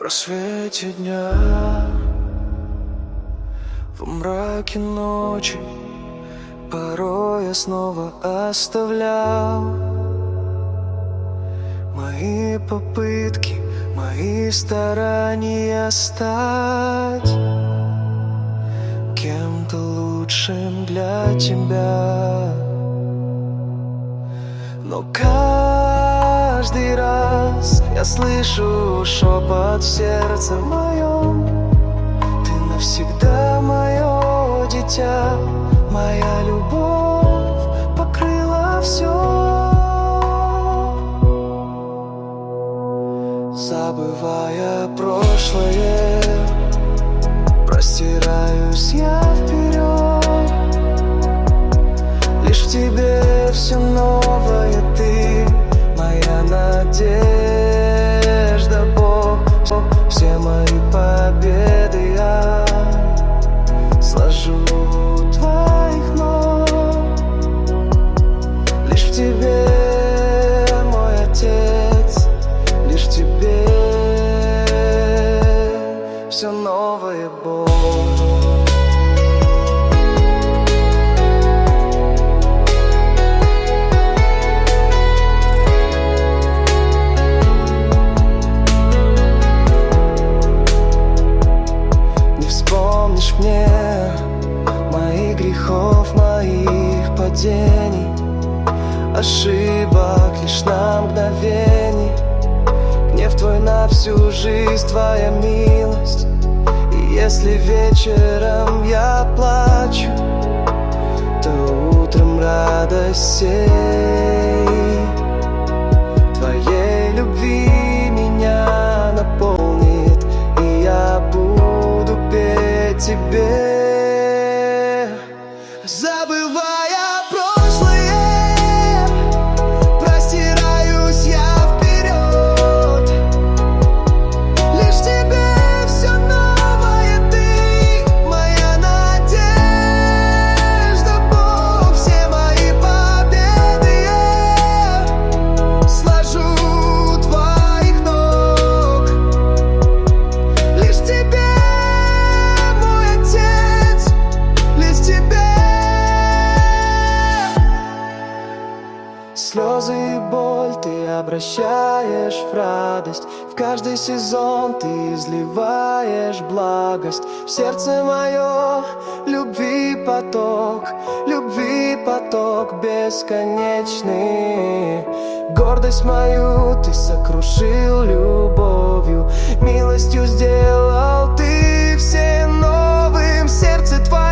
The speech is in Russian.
рассвете дня, в мраке ночи порой я снова оставлял мои попытки, мои старания стать кем-то лучшим для тебя. Но каждый раз я слышу шепот в сердце моем: ты навсегда мое дитя, моя любовь покрыла все. Забывая прошлое, простираюсь я вперед. Лишь в тебе все новое, ты моя надежда, Бог. Все мои победы я сложу у твоих ног. Лишь в тебе, мой Отец, лишь в тебе все новое, Бог. Мне моих грехов, моих падений, ошибок лишь на мгновение. Гнев твой на всю жизнь, твоя милость. И если вечером я плачу, то утром радость сей. Твоей любви меня наполнит, и я буду петь тебе. Забывая прошлое, простираюсь я вперед. Лишь тебе все новое, ты моя надежда, Бог. Все мои победы я сложу у твоих ног. Лишь тебе, мой Отец, лишь тебе. Слезы и боль ты обращаешь в радость. В каждый сезон ты изливаешь благость. В сердце мое любви поток бесконечный. Гордость мою ты сокрушил любовью, милостью сделал ты все новым. Сердце твое